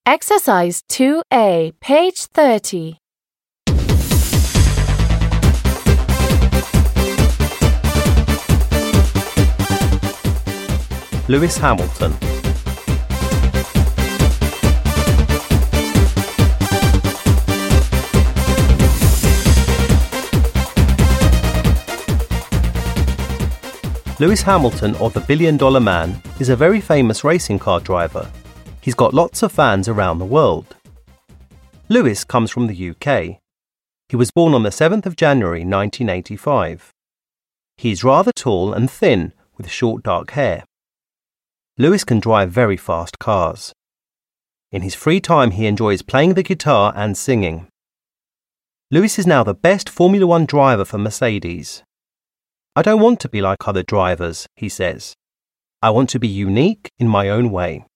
Exercise 2A, page 30. Lewis Hamilton. Lewis Hamilton, or the Billion Dollar Man, is a very famous racing car driver. He's got lots of fans around the world. Lewis comes from the UK. He was born on the 7th of January 1985. He's rather tall and thin with short dark hair. Lewis can drive very fast cars. In his free time he enjoys playing the guitar and singing. Lewis is now the best Formula One driver for Mercedes. "I don't want to be like other drivers," he says. "I want to be unique in my own way."